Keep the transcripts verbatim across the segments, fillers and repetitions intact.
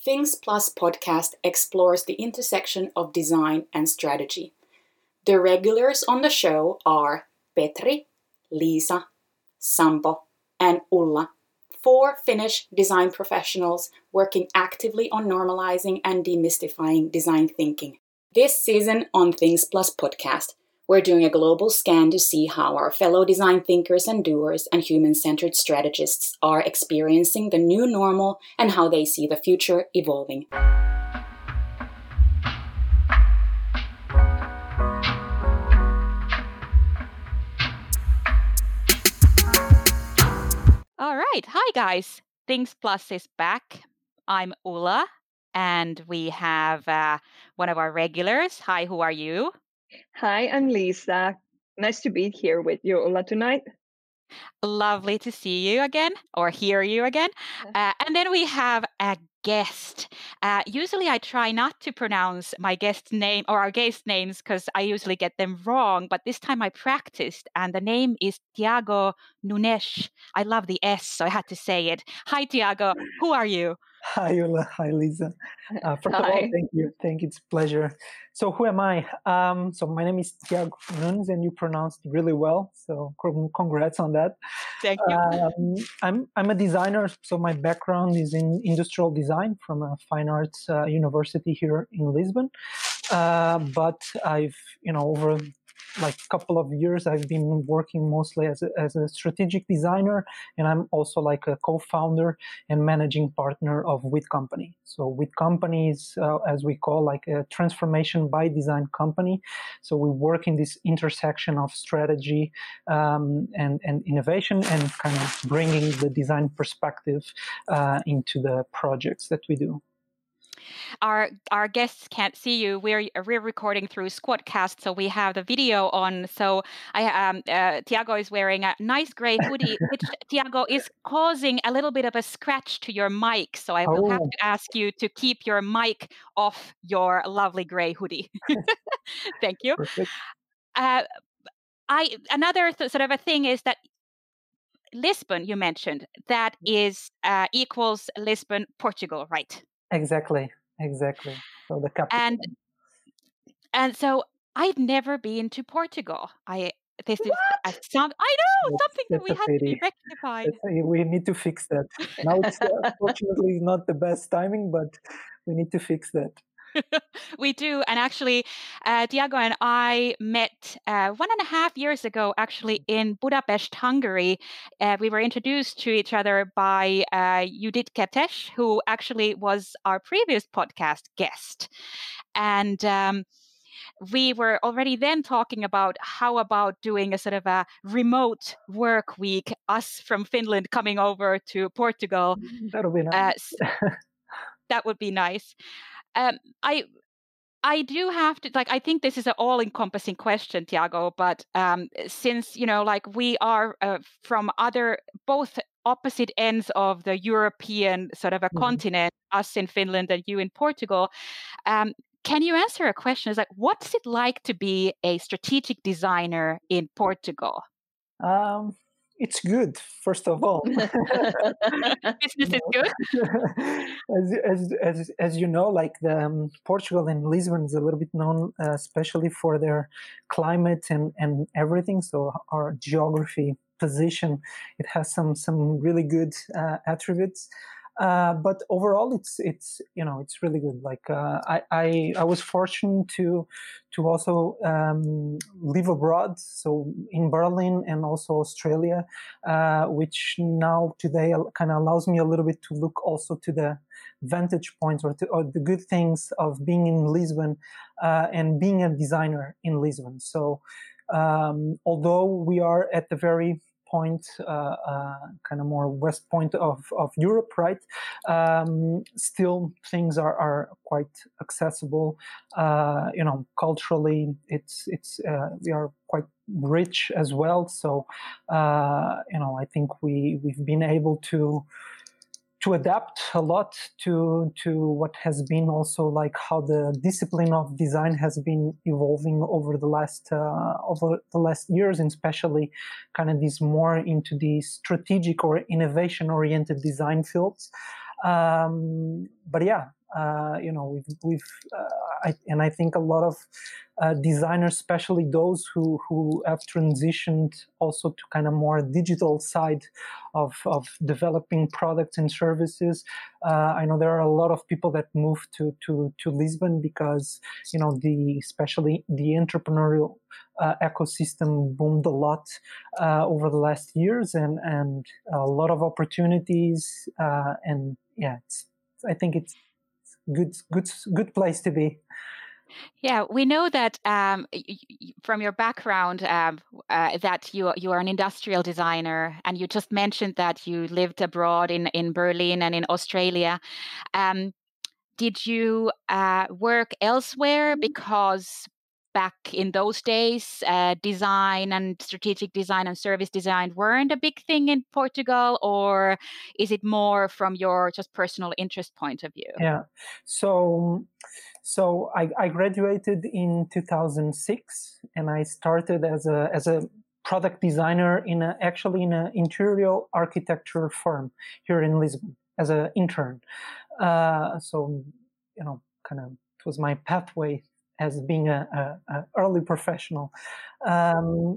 Things Plus podcast explores the intersection of design and strategy. The regulars on the show are Petri, Liisa, Sampo, and Ulla, four Finnish design professionals working actively on normalizing and demystifying design thinking. This season on Things Plus podcast, we're doing a global scan to see how our fellow design thinkers and doers and human-centered strategists are experiencing the new normal and how they see the future evolving. All right. Hi, guys. Things Plus is back. I'm Ulla, and we have uh, one of our regulars. Hi, who are you? Hi, I'm Liisa. Nice to be here with you, Ulla, tonight. Lovely to see you again or hear you again. Uh, and then we have a guest. Uh, usually I try not to pronounce my guest name or our guest names because I usually get them wrong, but this time I practiced and the name is Tiago Nunes. I love the S, so I had to say it. Hi, Tiago. Who are you? Hi, Ulla. Hi, Liisa. Uh, first Hi. of all, thank you. Thank you. It's a pleasure. So who am I? Um, so my name is Tiago Nunes, and you pronounced really well. So congrats on that. Thank you. Um, I'm I'm a designer. So my background is in industrial design from a fine arts uh, university here in Lisbon. Uh, but I've, you know, over like a couple of years, I've been working mostly as a, as a strategic designer, and I'm also like a co-founder and managing partner of With Company. So With Company is, uh, as we call, like a transformation by design company. So we work in this intersection of strategy um, and, and innovation and kind of bringing the design perspective uh, into the projects that we do. Our our guests can't see you. We're we're recording through Squadcast, so we have the video on. So I um uh, Tiago is wearing a nice gray hoodie, which Tiago is causing a little bit of a scratch to your mic. So I will have Oh. to ask you to keep your mic off your lovely gray hoodie. Thank you. Perfect. Uh, I another th- sort of a thing is that Lisbon you mentioned that is uh, equals Lisbon, Portugal, right? Exactly. Exactly. So the capital. And and so I've never been to Portugal. I this is a some I know That's, something that that's we a had to be pity. rectified. That's a, we need to fix that. Now it's uh, fortunately not the best timing, but we need to fix that. We do, and actually, uh, Tiago and I met uh, one and a half years ago, actually in Budapest, Hungary. Uh, we were introduced to each other by uh, Judith Kertes, who actually was our previous podcast guest, and. Um, we were already then talking about how about doing a sort of a remote work week, us from Finland coming over to Portugal. That'll be nice. Uh, that would be nice. Um, I I do have to like I think this is an all-encompassing question, Tiago, but um, since you know like we are uh, from other both opposite ends of the European sort of a Mhm. continent, us in Finland and you in Portugal, um, can you answer a question? It's like, what's it like to be a strategic designer in Portugal? Um, it's good, first of all. Business is good. as, as, as, as you know, like the um, Portugal and Lisbon is a little bit known, uh, especially for their climate and, and everything. So our geography, position, it has some some really good uh, attributes. Uh, but overall, it's it's you know it's really good. Like uh, I, I I was fortunate to to also um, live abroad, so in Berlin and also Australia, uh, which now today kind of allows me a little bit to look also to the vantage points or, to, or the good things of being in Lisbon uh, and being a designer in Lisbon. So um, although we are at the very point, uh, uh, kind of more west point of, of Europe, right? Um, still, things are, are quite accessible. Uh, you know, culturally, it's it's uh, we are quite rich as well. So, uh, you know, I think we we've been able to. to adapt a lot to to what has been also like how the discipline of design has been evolving over the last uh, over the last years, and especially kind of these more into the strategic or innovation oriented design fields. Um, but yeah, uh, you know, we've, we've uh, I, and I think a lot of uh, designers, especially those who, who have transitioned also to kind of more digital side of, of developing products and services. Uh, I know there are a lot of people that moved to, to, to Lisbon because, you know, the, especially the entrepreneurial uh, ecosystem boomed a lot uh, over the last years, and, and a lot of opportunities. Uh, and yeah, it's, I think it's good, good, good place to be. Yeah, we know that um, y- y- from your background um, uh, that you you are an industrial designer, and you just mentioned that you lived abroad in, in Berlin and in Australia. Um, did you uh, work elsewhere because back in those days, uh, design and strategic design and service design weren't a big thing in Portugal, or is it more from your just personal interest point of view? Yeah, so so I, I graduated in two thousand six, and I started as a as a product designer in a, actually in an interior architecture firm here in Lisbon as an intern. Uh, so you know, kind of it was my pathway as being a, a, a early professional. Um,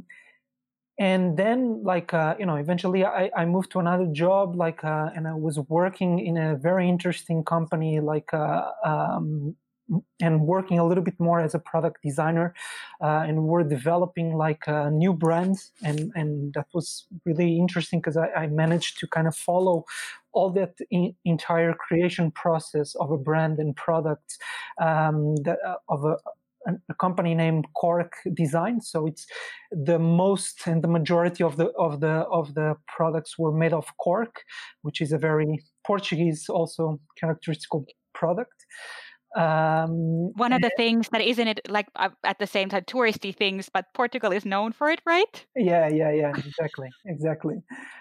and then like uh, you know eventually I, I moved to another job, like uh, and I was working in a very interesting company, like uh, um, and working a little bit more as a product designer, uh, and we're developing like a new brand, and and that was really interesting because I, I managed to kind of follow all that in, entire creation process of a brand and product, um, that, uh, of a a company named Cork Design. So it's the most and the majority of the of the of the products were made of cork, which is a very Portuguese also characteristic product. Um, One of the things that isn't it like uh, at the same time touristy things, but Portugal is known for it, right? Yeah, yeah, yeah, exactly, exactly.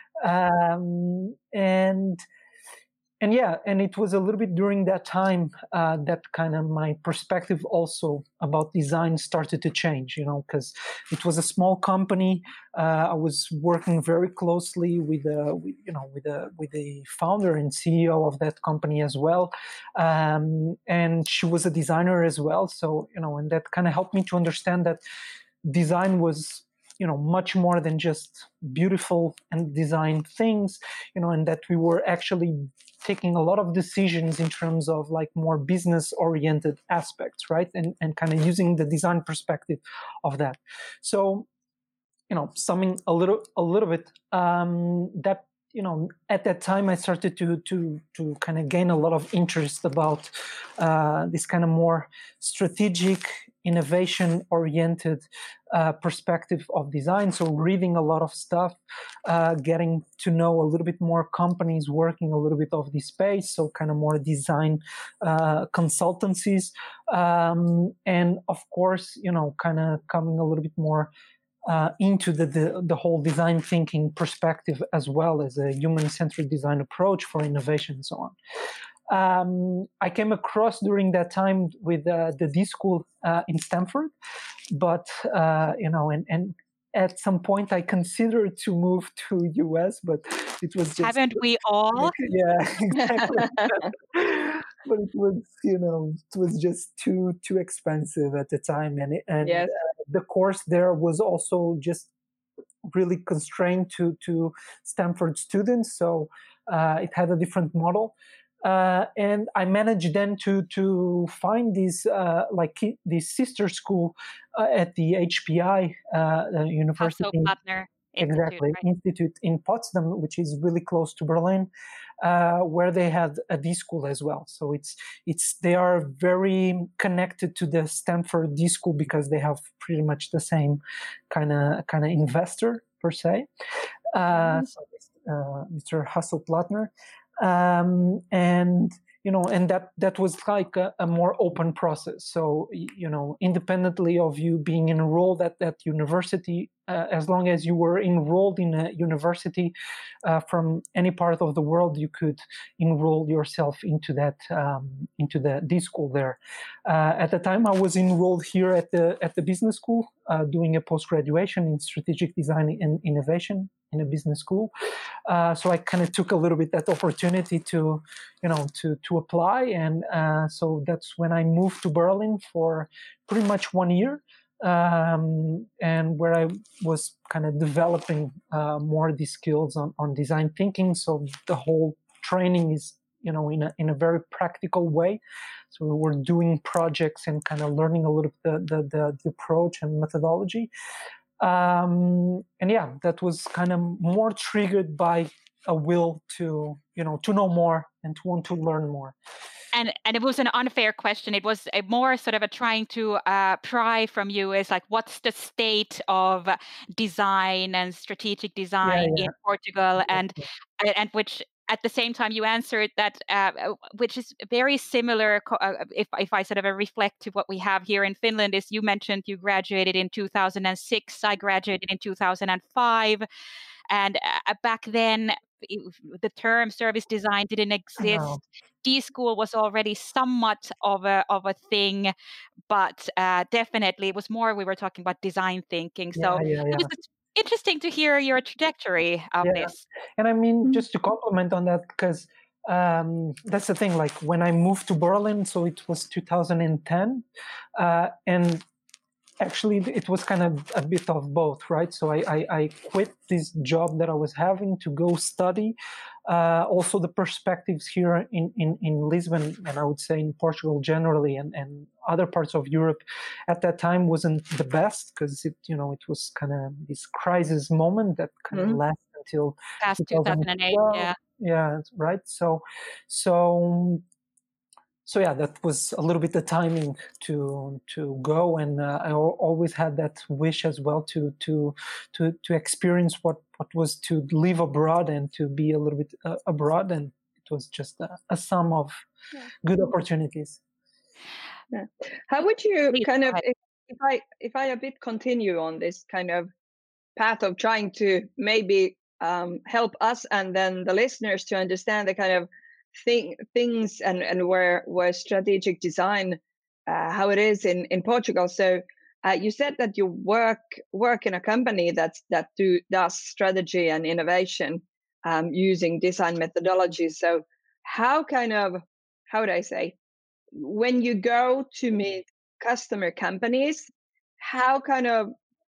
Um, and And yeah, and it was a little bit during that time uh, that kind of my perspective also about design started to change, you know, because it was a small company. Uh, I was working very closely with, uh, with you know, with the with the founder and C E O of that company as well, um, and she was a designer as well. So you know, and that kind of helped me to understand that design was, you know, much more than just beautiful and design things, you know, and that we were actually taking a lot of decisions in terms of like more business oriented aspects, right? And, and kind of using the design perspective of that. So, you know, summing a little, a little bit, um, that, you know, at that time I started to, to, to kind of gain a lot of interest about, uh, this kind of more strategic, innovation oriented, uh, perspective of design. So reading a lot of stuff, uh, getting to know a little bit more companies working a little bit of this space. So kind of more design, uh, consultancies. Um, and of course, you know, kind of coming a little bit more Uh, into the, the the whole design thinking perspective, as well as a human-centered design approach for innovation and so on. Um, I came across during that time with uh, the D School uh, in Stanford, but uh, you know, and and at some point I considered to move to U S, but it was just haven't we all? Yeah, exactly. But it was, you know, it was just too too expensive at the time, and it, and Yes. uh, the course there was also just really constrained to to Stanford students, so uh, it had a different model. Uh, and I managed then to to find this uh, like this sister school uh, at the H P I uh, University. Hasso-Plattner Institute, Exactly, right? Institute in Potsdam, which is really close to Berlin, uh, where they had a D School as well. So it's it's they are very connected to the Stanford D School because they have pretty much the same kind of kind of investor per se. Uh, so, uh, Mister Hasso-Plattner, um, and you know, and that that was like a, a more open process. So you know, independently of you being enrolled at that university, uh, as long as you were enrolled in a university uh, from any part of the world, you could enroll yourself into that um, into the D School there. Uh, at the time, I was enrolled here at the at the business school, uh, doing a post graduation in strategic design and innovation. in a business school. Uh, so I kind of took a little bit that opportunity to, you know, to to apply, and uh, so that's when I moved to Berlin for pretty much one year, um, and where I was kind of developing uh, more of these skills on, on design thinking. So the whole training is, you know, in a in a very practical way. So we were doing projects and kind of learning a little bit the the, the, the approach and methodology. Um, and yeah, that was kind of more triggered by a will to, you know, to know more and to want to learn more. And and it was an unfair question. It was a more sort of a trying to uh, pry from you is like, what's the state of design and strategic design Yeah, yeah. in Portugal, Yeah, and yeah. and which at the same time you answered that, uh, which is very similar. Uh, if if I sort of reflect to what we have here in Finland, is you mentioned you graduated in two thousand six. I graduated in two thousand five, and uh, back then the term service design didn't exist. No. D-School was already somewhat of a of a thing, but uh, definitely it was more, we were talking about design thinking. So Yeah, yeah, it yeah. was just interesting to hear your trajectory of Yeah. this. And I mean, just to compliment on that, because um, that's the thing, like when I moved to Berlin, so it was two thousand ten, uh, and actually it was kind of a bit of both, right? So I, I, I quit this job that I was having to go study. Uh, also the perspectives here in, in, in Lisbon, and I would say in Portugal generally, and, and other parts of Europe at that time wasn't the best, because it, you know, it was kind of this crisis moment that kind of Mhm. lasted until Past two thousand eight, two thousand twelve. yeah. Yeah, right. So, so So yeah, that was a little bit the timing to to go, and uh, I al- always had that wish as well to to to to experience what what was to live abroad and to be a little bit uh, abroad, and it was just a, a sum of Yeah. good opportunities. Yeah. How would you Please kind go of, ahead. if, if I if I a bit continue on this kind of path of trying to maybe um, help us and then the listeners to understand the kind of thing things and and where where strategic design, uh, how it is in in Portugal. So uh, you said that you work work in a company that's that do does strategy and innovation um, using design methodologies. So how kind of, how would I say, when you go to meet customer companies, how kind of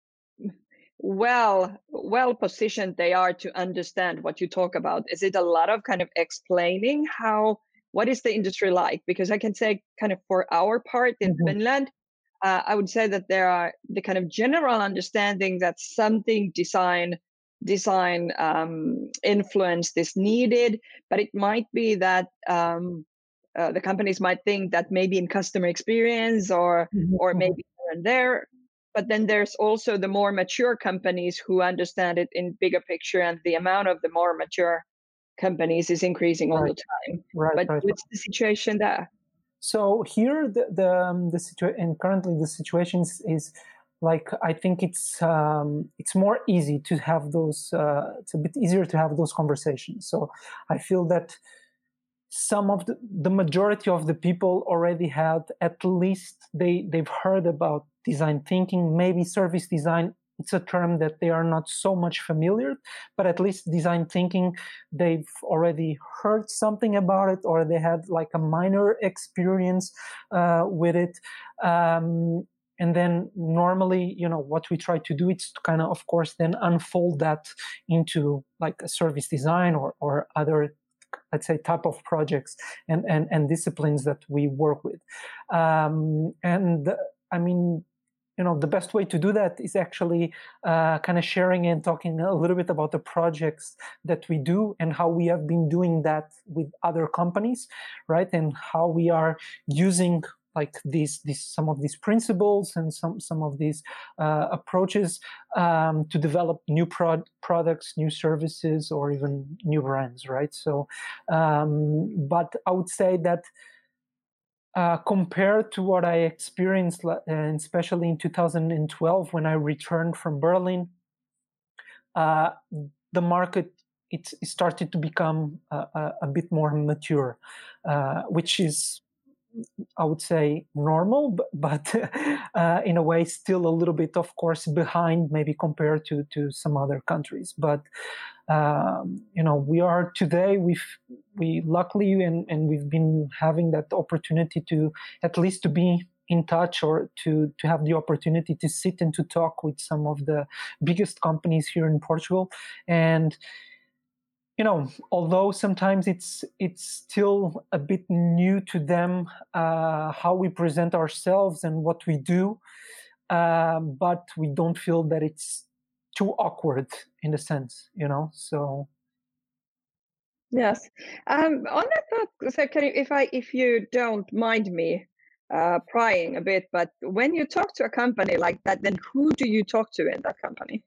well well positioned they are to understand what you talk about? Is it a lot of kind of explaining how, what is the industry like? Because I can say kind of for our part in Mhm. Finland, uh, I would say that there are the kind of general understanding that something design design um, influenced is needed, but it might be that um, uh, the companies might think that maybe in customer experience or Mhm, or mhm. maybe here and there. But then there's also the more mature companies who understand it in bigger picture, and the amount of the more mature companies is increasing all Right, the time. right, But right. what's the situation there? So here, the the um, the situation, and currently the situation is, is like, I think it's um, it's more easy to have those. Uh, it's a bit easier to have those conversations. So I feel that some of the, the majority of the people already had, at least they they've heard about design thinking. Maybe service design, it's a term that they are not so much familiar, but at least design thinking, they've already heard something about it, or they had like a minor experience uh, with it. Um, and then normally, you know, what we try to do is to kind of, of course, then unfold that into like a service design or, or other, let's say, type of projects and, and, and disciplines that we work with. Um, and I mean, you know, the best way to do that is actually uh, kind of sharing and talking a little bit about the projects that we do and how we have been doing that with other companies, right? And how we are using like these, these some of these principles and some some of these uh, approaches um, to develop new prod- products, new services, or even new brands, right? So, um, but I would say that uh, compared to what I experienced, uh, especially in two thousand twelve when I returned from Berlin, uh, the market, it, it started to become a, a, a bit more mature, uh, which is, I would say, normal, but, but uh, in a way still a little bit, of course, behind maybe compared to, to some other countries. But, um, you know, we are today, we've, we luckily, and, and we've been having that opportunity to at least to be in touch or to, to have the opportunity to sit and to talk with some of the biggest companies here in Portugal. And you know, although sometimes it's it's still a bit new to them uh, how we present ourselves and what we do, uh, but we don't feel that it's too awkward in a sense, you know. So yes, um, on that thought, so can you, if I if you don't mind me uh, prying a bit, but when you talk to a company like that, then who do you talk to in that company?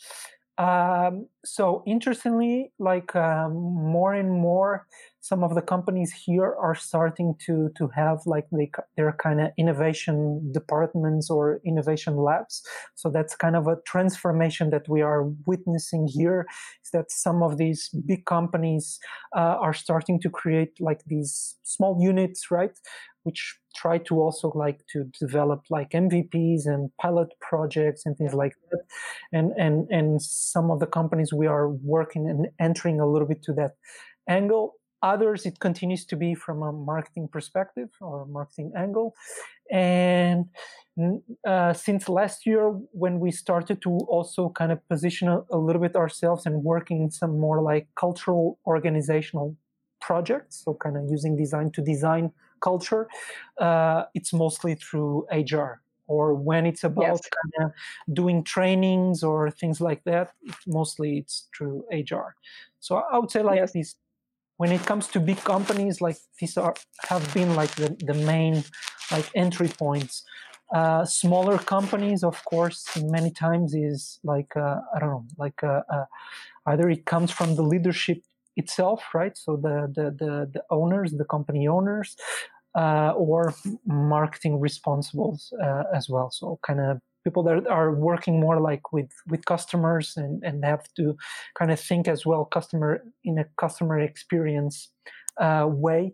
Um, so interestingly, like um, more and more, some of the companies here are starting to to have like they, their kind of innovation departments or innovation labs. So that's kind of a transformation that we are witnessing here. Is that some of these big companies uh, are starting to create like these small units, right? Which try to also like to develop like M V Ps and pilot projects and things like that. And, and, and some of the companies we are working and entering a little bit to that angle. Others, it continues to be from a marketing perspective or marketing angle. And uh, since last year, when we started to also kind of position a, a little bit ourselves and working in some more like cultural organizational projects, so kind of using design to design culture, uh, it's mostly through H R. Or when it's about Yes. kind of doing trainings or things like that, it, mostly it's through H R. So I would say like Yes. this, when it comes to big companies, like these are have been like the, the main like entry points. Uh, smaller companies, of course, many times is like uh, I don't know, like uh, uh, either it comes from the leadership itself, right? So the the the, the owners, the company owners, uh, or marketing responsibles uh, as well. So kind of people that are working more like with with customers and and have to kind of think as well customer in a customer experience uh, way.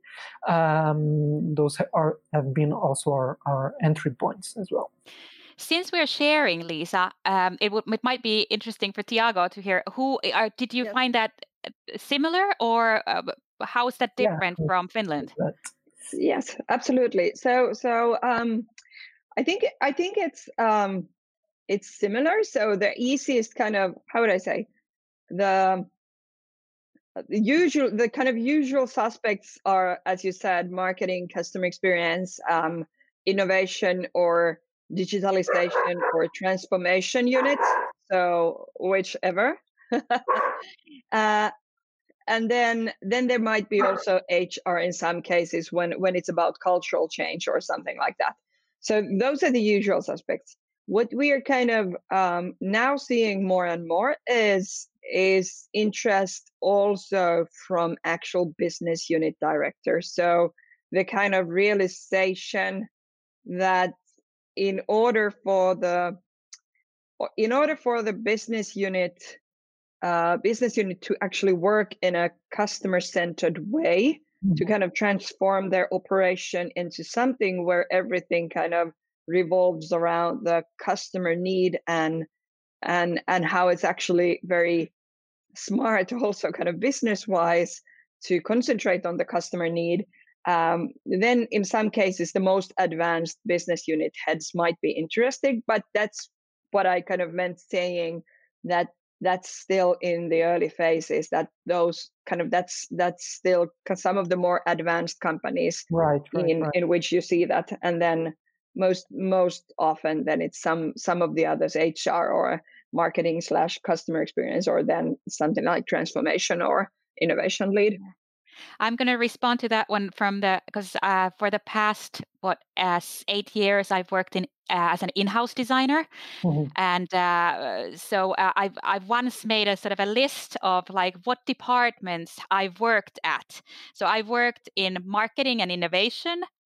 Um, those are have been also our, our entry points as well. Since we're sharing, Lisa, um, it, w- it might be interesting for Tiago to hear who are, did you Yes. find that similar, or uh, how is that different Yeah, from Finland? that. Yes, absolutely. So, so um, I think I think it's um, it's similar. So the easiest kind of, how would I say, the the usual, the kind of usual suspects are, as you said, marketing, customer experience, um, innovation, or digitalization, or transformation units. So whichever. uh, and then then there might be also H R in some cases when when it's about cultural change or something like that. So those are the usual suspects. What we are kind of um, now seeing more and more is is interest also from actual business unit directors. So the kind of realization that in order for the in order for the business unit uh, business unit to actually work in a customer-centered way, mm-hmm. to kind of transform their operation into something where everything kind of revolves around the customer need and and and how it's actually very smart also kind of business-wise to concentrate on the customer need. Um, then in some cases, the most advanced business unit heads might be interesting, but that's what I kind of meant saying that that's still in the early phases, that those kind of that's that's still some of the more advanced companies, right, right, in right. in which you see that. And then most most often then it's some some of the others, H R or marketing slash customer experience, or then something like transformation or innovation lead. I'm going to respond to that one from the, because uh, for the past, what, as eight years, I've worked in uh, as an in-house designer. Mm-hmm. And uh, so uh, I've, I've once made a sort of a list of like what departments I've worked at. So I've worked in marketing and innovation,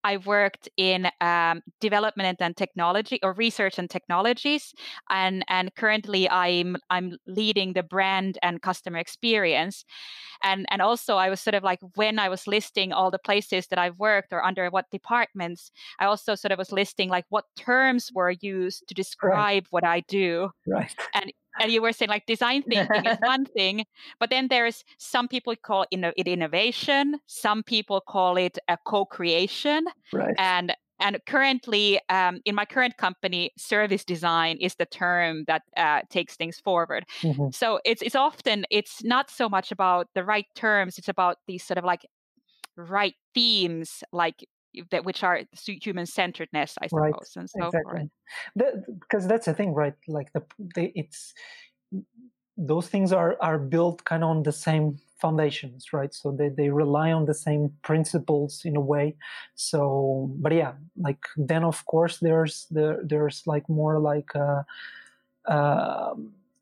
I worked in um, development and technology, or research and technologies, and and currently I'm I'm leading the brand and customer experience. And and also I was sort of like, when I was listing all the places that I've worked or under what departments, I also sort of was listing like what terms were used to describe right. what I do. Right. And and you were saying like design thinking is one thing, but then there's some people call it innovation, some people call it a co-creation, right. and and currently um, in my current company, service design is the term that uh, takes things forward. Mm-hmm. So it's it's often it's not so much about the right terms; it's about these sort of like right themes, like that, which are human centeredness, I suppose, right. and so exactly. forth. That, because that's the thing, right? Like the they, it's those things are are built kind of on the same foundations, right? So they, they rely on the same principles in a way. So, but yeah, like then of course there's there there's like more like a, a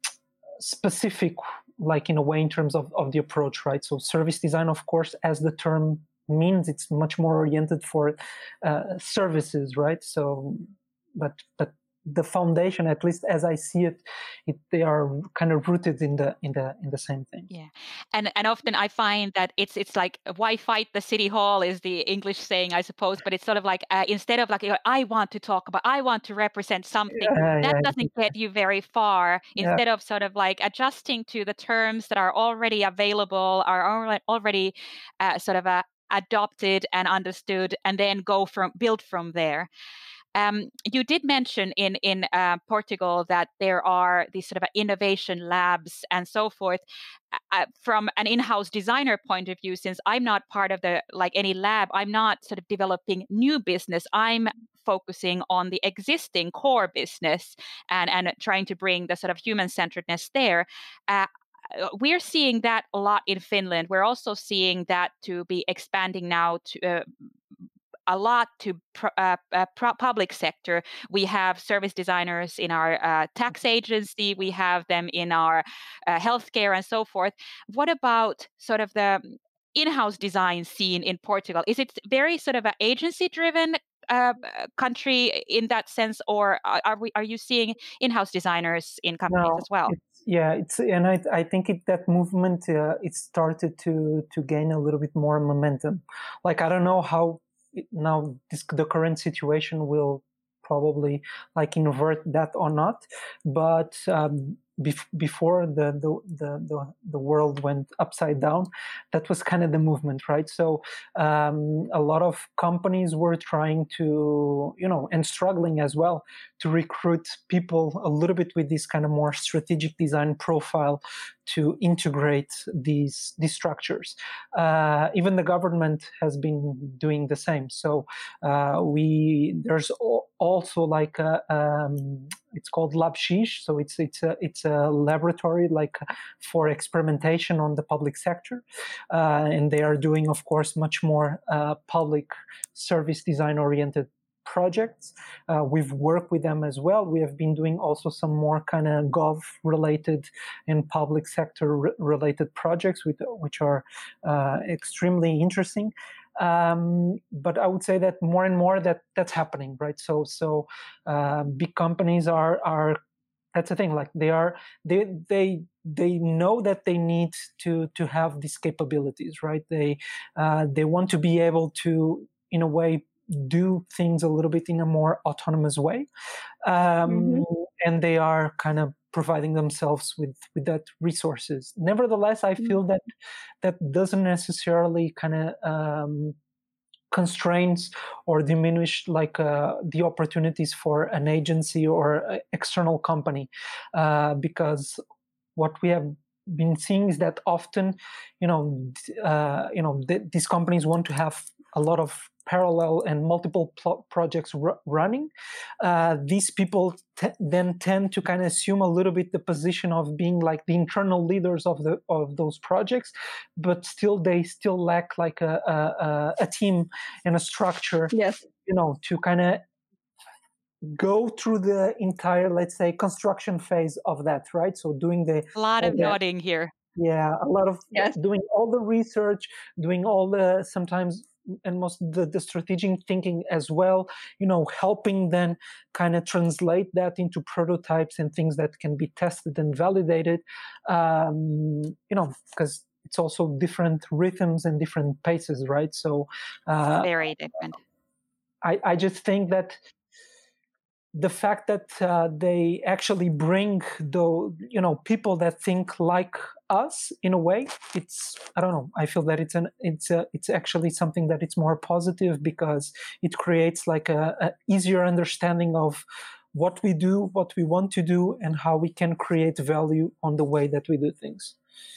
specific, like in a way in terms of, of the approach, right? So service design, of course, as the term means, it's much more oriented for uh, services, right? So, but but the foundation, at least as I see it, it, they are kind of rooted in the in the in the same thing. Yeah, and and often I find that it's it's like, why fight the city hall is the English saying, I suppose, but it's sort of like uh, instead of like, you know, I want to talk about, I want to represent something, Yeah, that yeah, doesn't get you very far. Yeah. Instead of sort of like adjusting to the terms that are already available, are already uh, sort of uh, adopted and understood, and then go from build from there. Um, you did mention in in uh, Portugal that there are these sort of innovation labs and so forth. Uh, from an in-house designer point of view, since I'm not part of the like any lab, I'm not sort of developing new business. I'm focusing on the existing core business and and trying to bring the sort of human-centeredness there. Uh, we're seeing that a lot in Finland. We're also seeing that to be expanding now to. Uh, a lot to pro, uh, uh, pro- public sector. We have service designers in our uh, tax agency. We have them in our uh, healthcare and so forth. What about sort of the in-house design scene in Portugal? Is it very sort of an agency-driven uh, country in that sense, or are we are you seeing in-house designers in companies no, as well? It's, yeah, it's and I I think it, that movement uh, it started to to gain a little bit more momentum. Like I don't know how. Now this, the current situation will probably like invert that or not, but um, bef- before the the, the the the world went upside down, that was kind of the movement, right? So um, a lot of companies were trying to, you know, and struggling as well to recruit people a little bit with this kind of more strategic design profile to integrate these these structures. Uh, even the government has been doing the same. So uh, we there's also like a, um, it's called LabX. So it's it's a it's a laboratory like for experimentation on the public sector, uh, and they are doing, of course, much more uh, public service design oriented projects. Uh, we've worked with them as well. We have been doing also some more kind of gov related and public sector re- related projects, with, which are uh, extremely interesting. Um, but I would say that more and more that that's happening, right? So so uh, big companies are are that's the thing. Like they are they they they know that they need to to have these capabilities, right? They uh, they want to be able to, in a way, do things a little bit in a more autonomous way, um, mm-hmm. and they are kind of providing themselves with with that resources. Nevertheless, I feel mm-hmm. that that doesn't necessarily kind of um, constraints or diminish like uh, the opportunities for an agency or an external company, uh, because what we have been seeing is that often, you know, uh, you know, th- these companies want to have a lot of parallel and multiple pl- projects r- running. Uh, these people t- then tend to kind of assume a little bit the position of being like the internal leaders of the of those projects, but still they still lack like a a, a team and a structure. Yes, you know, to kind of go through the entire, let's say, construction phase of that, right? So doing the a lot of the, nodding here. Yeah, a lot of yes. doing all the research, doing all the sometimes and most the, the strategic thinking as well, you know, helping then kind of translate that into prototypes and things that can be tested and validated, um, you know, because it's also different rhythms and different paces, right? So uh, very different. I, I just think that the fact that uh, they actually bring the, you know, people that think like us in a way, it's, I don't know, I feel that it's an it's a, it's actually something that it's more positive, because it creates like a, a easier understanding of what we do, what we want to do, and how we can create value on the way that we do things.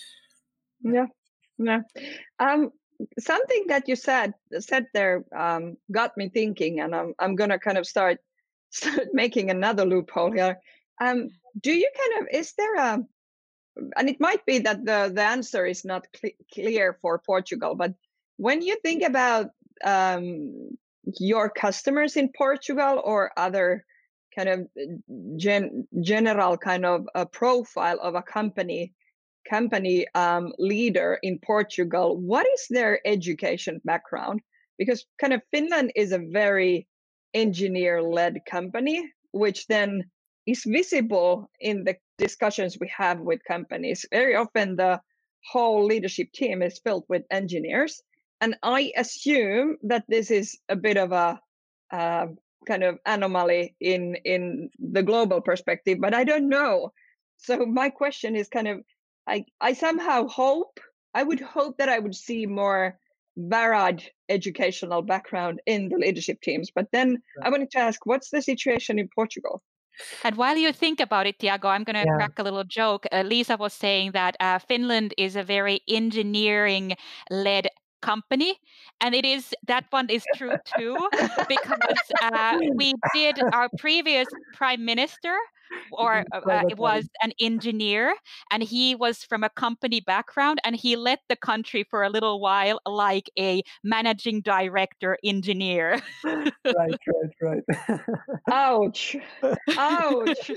Yeah, yeah. Um, something that you said said there um, got me thinking, and I'm I'm gonna kind of start start making another loophole here. Um, do you kind of, is there a, and it might be that the the answer is not cl- clear for Portugal, but when you think about um, your customers in Portugal or other kind of gen, general kind of a profile of a company company um, leader in Portugal, what is their education background? Because kind of Finland is a very engineer-led company, which then is visible in the discussions we have with companies. Very often the whole leadership team is filled with engineers. And I assume that this is a bit of a uh, kind of anomaly in, in the global perspective, but I don't know. So my question is kind of, I, I somehow hope, I would hope that I would see more varied educational background in the leadership teams. But then I wanted to ask, what's the situation in Portugal? And while you think about it, Tiago, I'm going to Yeah. crack a little joke. Uh, Lisa was saying that uh, Finland is a very engineering-led company, and it is, that one is true too, because uh, we did, our previous prime minister, or uh, it was an engineer, and he was from a company background, and he led the country for a little while like a managing director engineer. Right, right, right. Ouch. Ouch.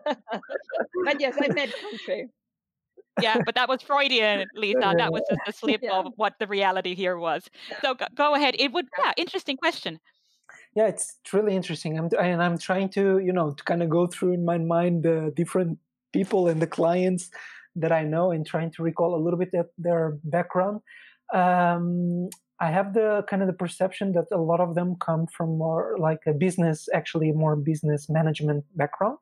But yes, I meant country. Yeah, but that was Freudian, Lisa. That was just a slip yeah. of what the reality here was. So go, go ahead. It would, yeah, interesting question. Yeah, it's really interesting. I'm and I'm trying to, you know, to kind of go through in my mind the different people and the clients that I know, and trying to recall a little bit of their background. Um, I have the kind of the perception that a lot of them come from more like a business, actually more business management background,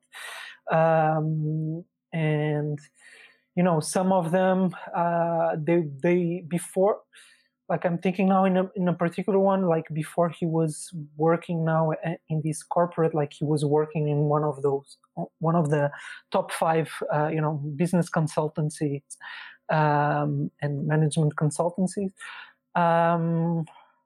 um, and you know, some of them uh, they they before. Like I'm thinking now in a, in a particular one, like before he was working now in this corporate, like he was working in one of those, one of the top five, uh, you know, business consultancies um, and management consultancies. Um,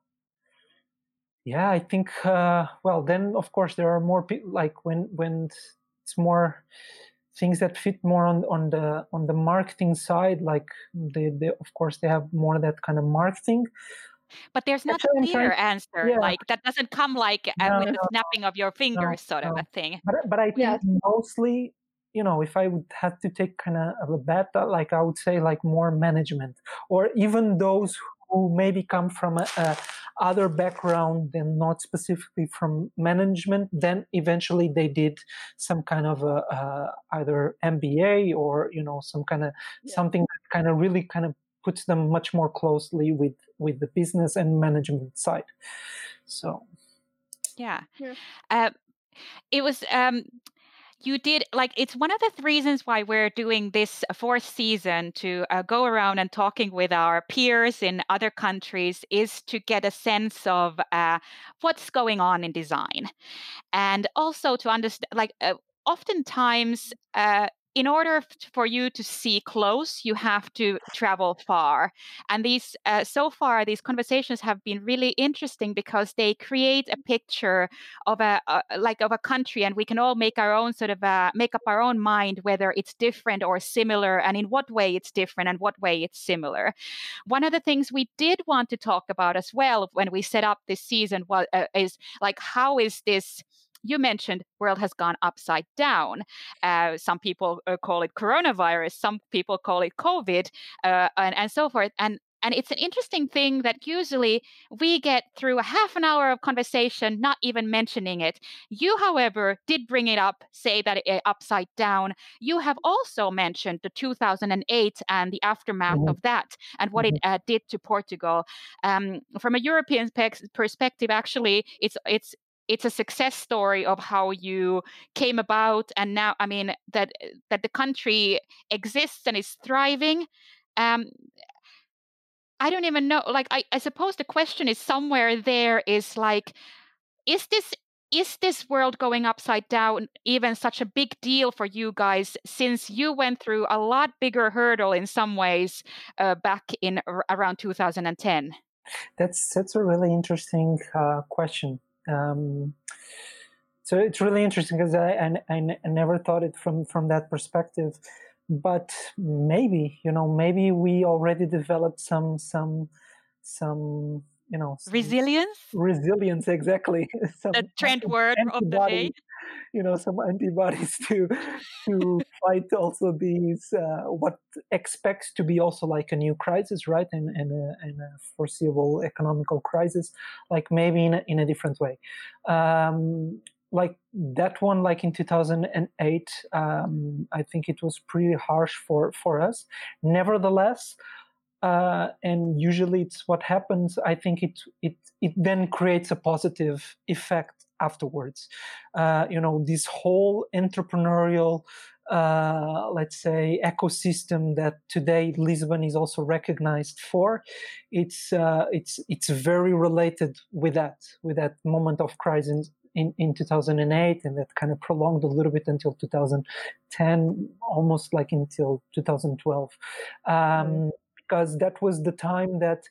yeah, I think, uh, well, then of course there are more people, like when, when it's more things that fit more on, on the on the marketing side, like they, they of course they have more that kind of marketing. But there's not Actually, a clear trying, answer. Yeah. Like that doesn't come like uh, no, with no, the snapping of your fingers, no, sort no. of a thing. But but I think yeah. mostly, you know, if I would have to take kind of a bet, like I would say like more management, or even those who maybe come from a, a other background and not specifically from management, then eventually they did some kind of a, uh, either M B A or, you know, some kind of yeah. something that kind of really kind of puts them much more closely with, with the business and management side. So, yeah, yeah. Uh, it was. Um, You did, like, it's one of the reasons why we're doing this fourth season to uh, go around and talking with our peers in other countries is to get a sense of uh, what's going on in design. And also to understand, like, uh, oftentimes, uh, in order for you to see close, you have to travel far. And these, uh, so far, these conversations have been really interesting because they create a picture of a, uh, like of a country, and we can all make our own sort of, uh, make up our own mind whether it's different or similar, and in what way it's different and what way it's similar. One of the things we did want to talk about as well when we set up this season was, uh, is like, how is this, you mentioned world has gone upside down. Uh, some people uh, call it coronavirus, some people call it COVID, uh, and, and so forth. And And it's an interesting thing that usually we get through a half an hour of conversation, not even mentioning it. You, however, did bring it up, say that it upside down. You have also mentioned the two thousand eight and the aftermath Mhm. of that and what Mhm. it uh, did to Portugal. Um, from a European pe- perspective, actually, it's it's it's a success story of how you came about, and now, I mean, that that the country exists and is thriving. Um, I don't even know. Like, I, I suppose the question is somewhere there is like, is this is this world going upside down even such a big deal for you guys, since you went through a lot bigger hurdle in some ways uh, back in ar- around two thousand ten? That's that's a really interesting uh, question. Um, so it's really interesting because I, I, I I never thought it from from that perspective, but maybe you know maybe we already developed some some some you know some Resilience, resilience, exactly. Some the trend word of the day. antibodies, you know, some antibodies to to fight also these uh, what expects to be also like a new crisis, right? And and a, and a foreseeable economical crisis, like maybe in a, in a different way. Um, like that one, like in two thousand eight, um, I think it was pretty harsh for for us. Nevertheless, uh, and usually it's what happens. I think it it it then creates a positive effect afterwards. Uh, you know, this whole entrepreneurial, uh, let's say, ecosystem that today Lisbon is also recognized for. It's uh, it's it's very related with that with that moment of crisis in, in two thousand eight, and that kind of prolonged a little bit until two thousand ten, almost like until two thousand twelve. Um, Mm. because that was the time that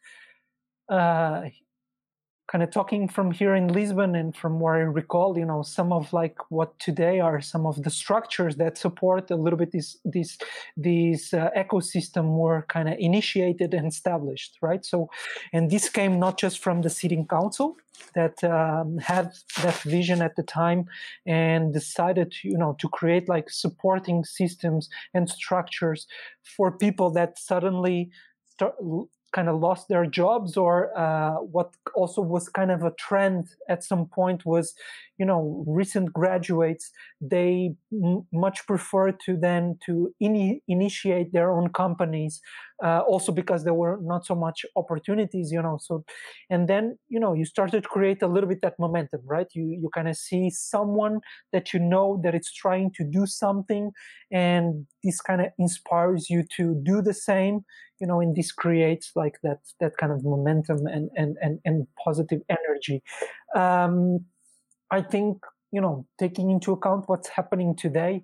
uh, kind of talking from here in Lisbon and from where I recall, you know, some of like what today are some of the structures that support a little bit this this this uh, ecosystem were kind of initiated and established, right? So, and this came not just from the sitting council that um, had that vision at the time and decided, you know, to create like supporting systems and structures for people that suddenly start kind of lost their jobs, or uh, what also was kind of a trend at some point was, you know, recent graduates, they m- much prefer to then to in- initiate their own companies, uh, also because there were not so much opportunities, you know. So, and then, you know, you started to create a little bit that momentum, right? You you kind of see someone that you know that it's trying to do something, and this kind of inspires you to do the same, you know, and this creates like that that kind of momentum and and and, and positive energy. Um, I think, you know, taking into account what's happening today,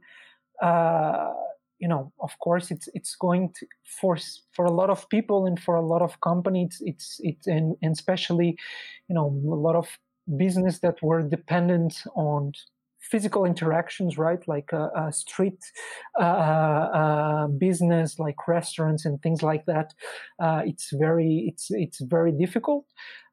uh, you know, of course, it's it's going to force for a lot of people and for a lot of companies. It's it's and, and especially, you know, a lot of business that were dependent on physical interactions, right? Like a, a street uh, uh, business, like restaurants and things like that. Uh, it's very it's it's very difficult.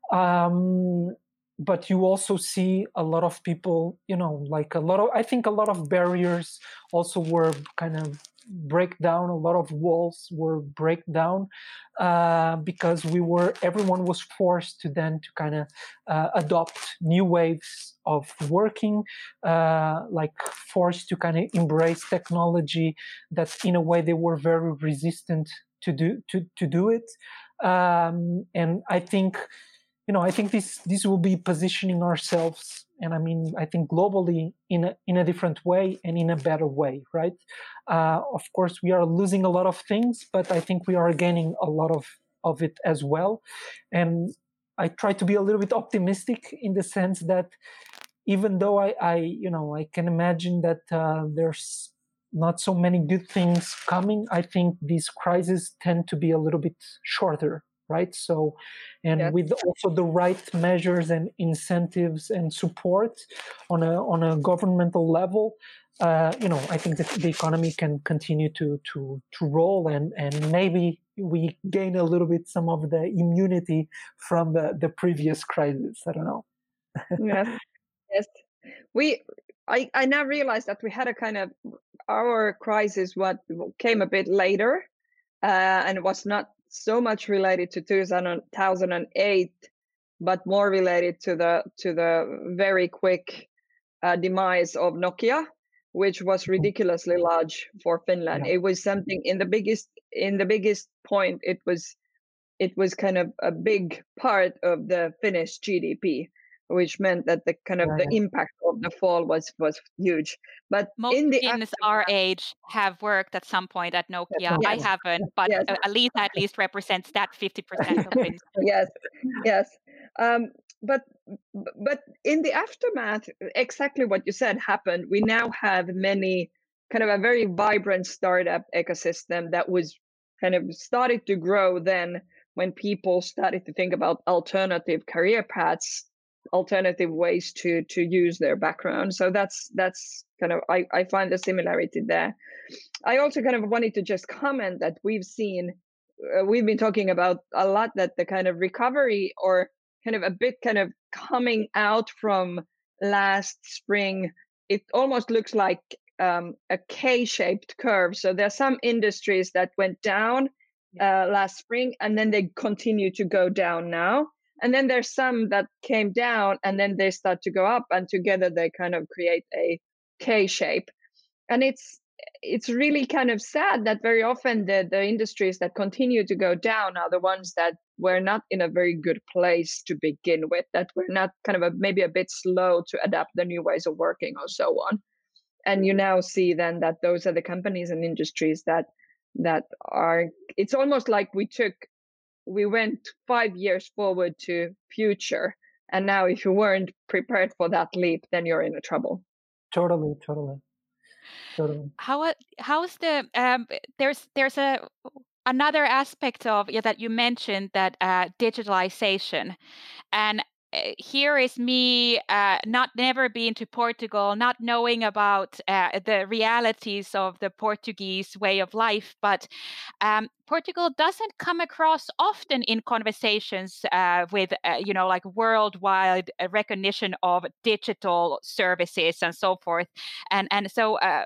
Um, but you also see a lot of people, you know, like a lot of, I think a lot of barriers also were kind of break down, a lot of walls were break down, uh, because we were, everyone was forced to then to kind of uh, adopt new ways of working, uh, like forced to kind of embrace technology that in a way they were very resistant to do, to, to do it. Um, and I think, you know, I think this this will be positioning ourselves, and I mean, I think globally in a in a different way and in a better way, right? Uh, of course, we are losing a lot of things, but I think we are gaining a lot of of it as well. And I try to be a little bit optimistic in the sense that even though I, I you know, I can imagine that uh, there's not so many good things coming, I think these crises tend to be a little bit shorter, right? So, and Yes. with also the right measures and incentives and support on a on a governmental level, uh, you know, I think that the economy can continue to to to roll, and and maybe we gain a little bit some of the immunity from the the previous crisis. I don't know. Yes. Yes. We I I now realized that we had a kind of our crisis what came a bit later, uh, and was not so much related to two thousand eight, but more related to the to the very quick uh, demise of Nokia, which was ridiculously large for Finland. Yeah. It was something in the biggest in the biggest point. It was it was kind of a big part of the Finnish G D P, which meant that the kind of Yeah, the yeah. impact of the fall was was huge. But Most in the Finns our age have worked at some point at Nokia. I Yes. haven't, but Yes. uh, Elisa at least represents that fifty percent of Finns. yes, yes. Um, but but in the aftermath, exactly what you said happened. We now have many kind of a very vibrant startup ecosystem that was kind of started to grow then when people started to think about alternative career paths, alternative ways to to use their background. So that's that's kind of I, I find the similarity there. I also kind of wanted to just comment that we've seen uh, we've been talking about a lot that the kind of recovery or kind of a bit kind of coming out from last spring, it almost looks like um, a K-shaped curve. So there are some industries that went down uh, last spring and then they continue to go down now. And then there's some that came down and then they start to go up, and together they kind of create a K-shape. And it's it's really kind of sad that very often the, the industries that continue to go down are the ones that were not in a very good place to begin with, that were not kind of a, maybe a bit slow to adapt the new ways of working or so on. And you now see then that those are the companies and industries that that are, it's almost like we took, we went five years forward to future. And now if you weren't prepared for that leap, then you're in a trouble. Totally, totally. Totally. How how's the um, there's there's a another aspect of yeah, that you mentioned, that uh, digitalization, and uh, here is me uh, not never being to Portugal, not knowing about uh, the realities of the Portuguese way of life, but um, Portugal doesn't come across often in conversations uh, with uh, you know like worldwide recognition of digital services and so forth, and and so uh,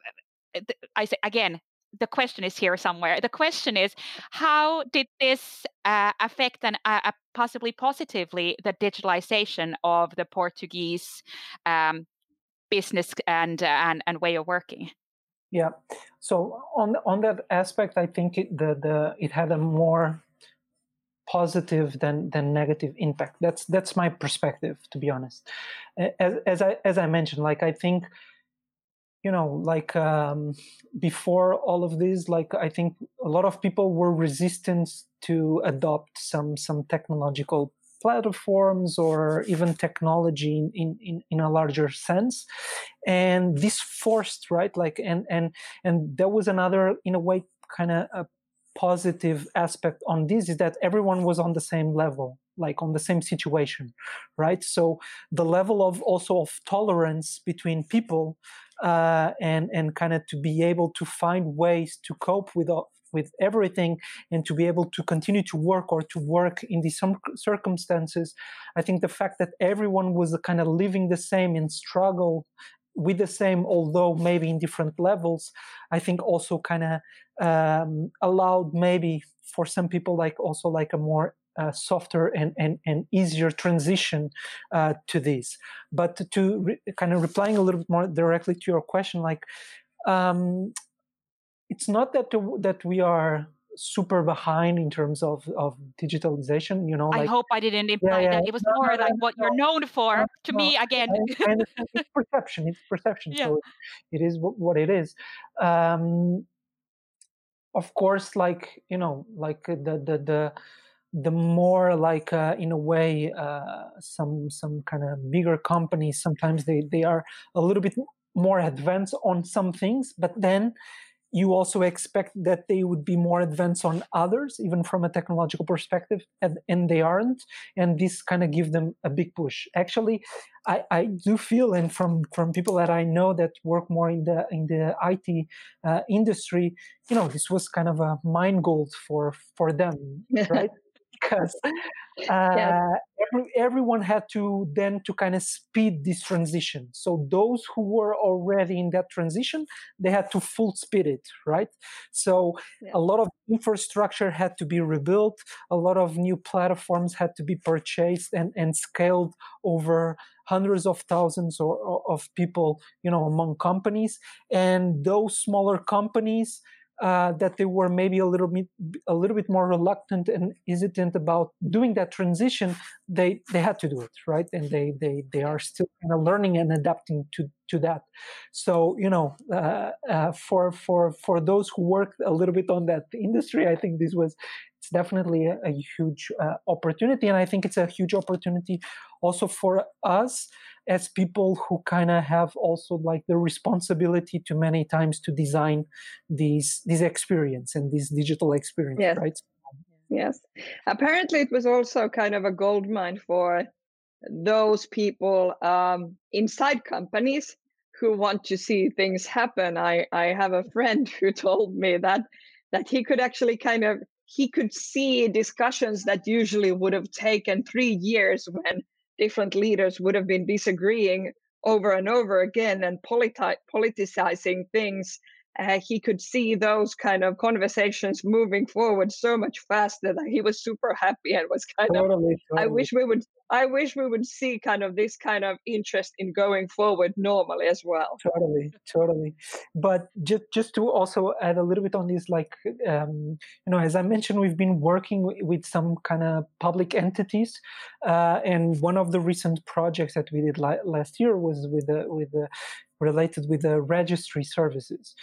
I say again, the question is here somewhere. The question is, how did this uh, affect and uh, possibly positively the digitalization of the Portuguese um, business and, uh, and and way of working? Yeah. So on on that aspect, I think it, the the it had a more positive than than negative impact. That's that's my perspective, to be honest. As as I as I mentioned, like I think, you know, like um, before all of this, like I think a lot of people were resistant to adopt some some technological platforms or even technology in, in, in a larger sense. And this forced, right, like, and, and, and there was another, in a way, kind of a positive aspect on this, is that everyone was on the same level, like on the same situation, right? So the level of also of tolerance between people uh, and, and kind of to be able to find ways to cope with with everything and to be able to continue to work or to work in these some circumstances. I think the fact that everyone was kind of living the same and struggle with the same, although maybe in different levels, I think also kind of um, allowed maybe for some people like also like a more uh, softer and, and, and easier transition uh, to this. But to re- kind of replying a little bit more directly to your question, like, um, it's not that the, that we are super behind in terms of, of digitalization, you know. Like, I hope I didn't imply yeah, yeah, that. It was no, more no, no, like what no, you're known for. no, To no, me, again. I, I understand. It's perception. It's perception. Yeah. So it is what it is. Um, of course, like, you know, like the the the the more like uh, in a way uh, some some kind of bigger companies, sometimes they they are a little bit more advanced on some things, but then you also expect that they would be more advanced on others, even from a technological perspective, and, and they aren't. And this kind of gives them a big push. Actually, I, I do feel, and from, from people that I know that work more in the in the I T uh, industry, you know, this was kind of a mind gold for for them, right? because Yes. uh, every, everyone had to then to kind of speed this transition. So those who were already in that transition, they had to full speed it, right? So Yeah. a lot of infrastructure had to be rebuilt, a lot of new platforms had to be purchased and, and scaled over hundreds of thousands or, or of people, you know, among companies. And those smaller companies uh, that they were maybe a little bit a little bit more reluctant and hesitant about doing that transition, they they had to do it, right? And they they they are still kind of learning and adapting to to that. So you know, uh, uh, for for for those who work a little bit on that industry, I think this was it's definitely a, a huge uh, opportunity, and I think it's a huge opportunity also for us as people who kind of have also like the responsibility to many times to design these this experience and this digital experience, Yes. right? Yes. Apparently, it was also kind of a gold mine for those people um, inside companies who want to see things happen. I, I have a friend who told me that that he could actually kind of he could see discussions that usually would have taken three years when different leaders would have been disagreeing over and over again and politi- politicizing things. Uh, he could see those kind of conversations moving forward so much faster that he was super happy and was kind of Totally, I totally. wish we would I wish we would see kind of this kind of interest in going forward normally as well. Totally, totally. But just just to also add a little bit on this, like um, you know, as I mentioned, we've been working w- with some kind of public entities, uh, and one of the recent projects that we did la- last year was with the with the related with the registry services.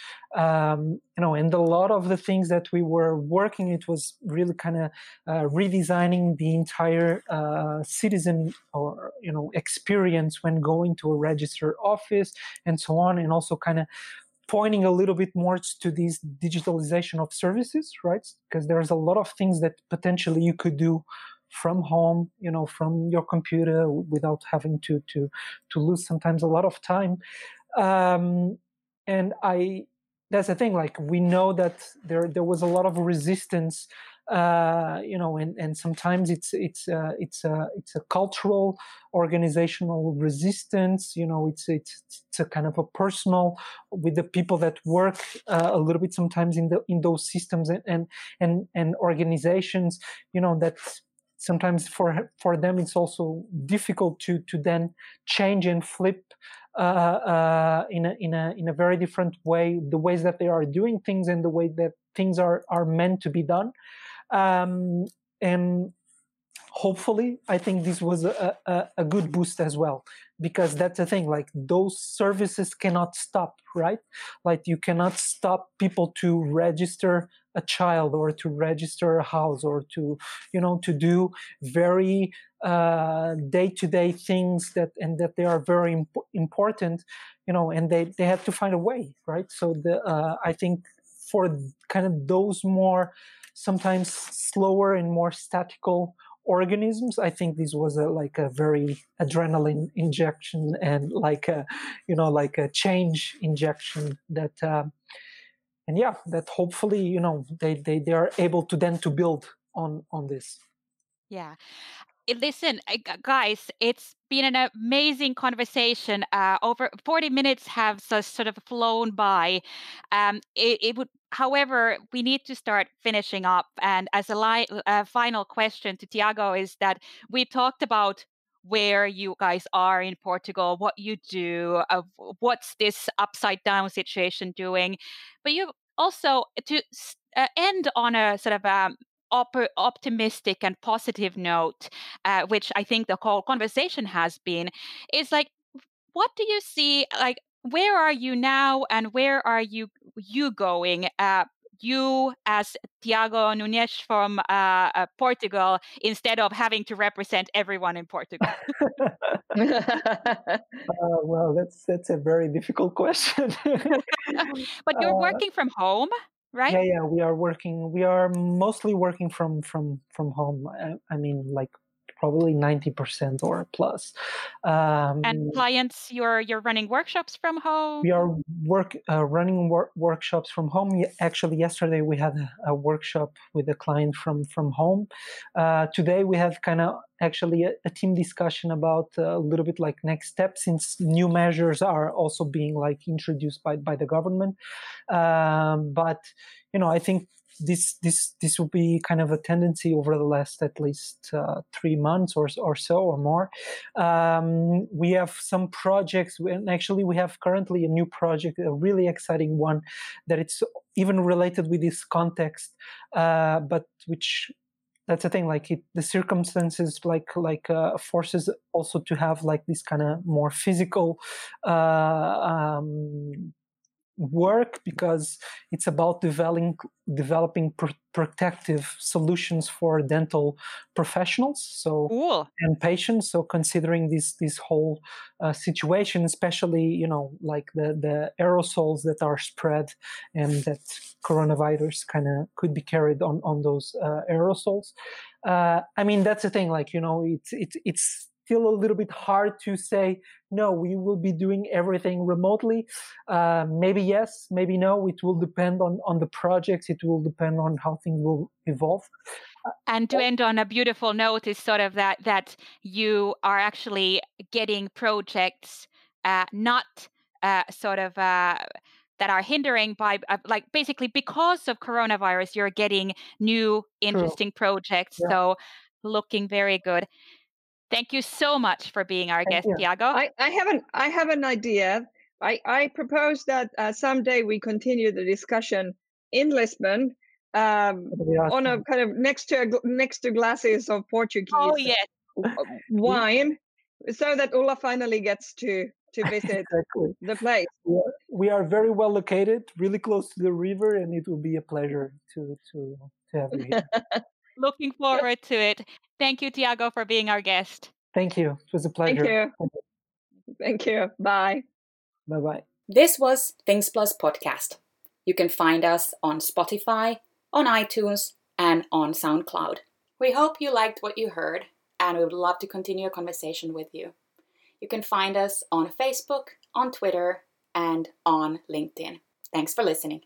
Um, you know, and a lot of the things that we were working, it was really kind of uh, redesigning the entire uh, citizen or you know experience when going to a register office and so on, and also kind of pointing a little bit more to this digitalization of services, right? Because there's a lot of things that potentially you could do from home, you know, from your computer without having to to to lose sometimes a lot of time. Um, and I, that's the thing. Like we know that there there was a lot of resistance, uh, you know, and, and sometimes it's it's uh, it's a it's a cultural, organizational resistance. You know, it's it's it's a kind of a personal with the people that work uh, a little bit sometimes in the in those systems and and and, and organizations. You know that. Sometimes for for them it's also difficult to to then change and flip uh, uh, in a in a in a very different way the ways that they are doing things and the way that things are are meant to be done, um, and hopefully I think this was a, a, a good boost as well, because that's the thing, like those services cannot stop, right? Like you cannot stop people to register a child or to register a house or to you know to do very uh, day-to-day things that and that they are very imp- important, you know, and they they have to find a way, right? So the uh, I think for kind of those more sometimes slower and more statical organisms, I think this was a, like a very adrenaline injection and like a you know like a change injection that uh, and yeah, that hopefully you know they, they they are able to then to build on on this. Yeah. Listen, uh, gu- guys, it's been an amazing conversation. Uh, over forty minutes have so, sort of flown by. Um, it, it would, however, we need to start finishing up. And as a li- uh, final question to Tiago is that we talked about where you guys are in Portugal, what you do, uh, what's this upside down situation doing, but you also to s- uh, end on a sort of um, op- optimistic and positive note, uh, which I think the whole conversation has been, is like, what do you see? Like, where are you now, and where are you you going? Uh, you as Tiago Nunes from uh, uh, Portugal, instead of having to represent everyone in Portugal. Uh, well, that's that's a very difficult question. But you're uh, working from home, right? yeah, yeah, we are working. We are mostly working from from from home. I, I mean, like probably ninety percent or plus. Um, and clients, you're you're running workshops from home? We are work uh, running wor- workshops from home. Actually, yesterday we had a, a workshop with a client from from home. Uh, today we have kind of actually a, a team discussion about uh, a little bit like next steps, since new measures are also being like introduced by by the government. Um, but you know, I think this this this will be kind of a tendency over the last at least uh, three months or or so or more. Um, we have some projects, and actually we have currently a new project, a really exciting one, that it's even related with this context, uh, but which. That's the thing, like it, the circumstances like like uh, forces also to have like this kind of more physical uh, um, work, because it's about developing developing pr- protective solutions for dental professionals, so Cool. and patients. So considering this this whole uh, situation, especially you know like the the aerosols that are spread and that coronavirus kind of could be carried on on those uh, aerosols. Uh, I mean, that's the thing. Like you know, it's it's it's still a little bit hard to say, no, we will be doing everything remotely. Uh, maybe yes, maybe no. It will depend on, on the projects. It will depend on how things will evolve. And to end on a beautiful note is sort of that that you are actually getting projects uh, not uh, sort of uh, that are hindering by uh, like basically because of coronavirus, you're getting new interesting True. projects. Yeah. So looking very good. Thank you so much for being our Thank guest, you. Tiago. I, I have an I have an idea. I, I propose that uh, someday we continue the discussion in Lisbon, um, awesome. on a kind of next to next to glasses of Portuguese oh, yes. wine, so that Ulla finally gets to to visit exactly. the place. We are, we are very well located, really close to the river, and it will be a pleasure to to to have you here. Looking forward to it. Thank you, Tiago, for being our guest. Thank you. It was a pleasure. Thank you. Thank you. Bye. Bye-bye. This was Things Plus Podcast. You can find us on Spotify, on iTunes, and on SoundCloud. We hope you liked what you heard, and we would love to continue a conversation with you. You can find us on Facebook, on Twitter, and on LinkedIn. Thanks for listening.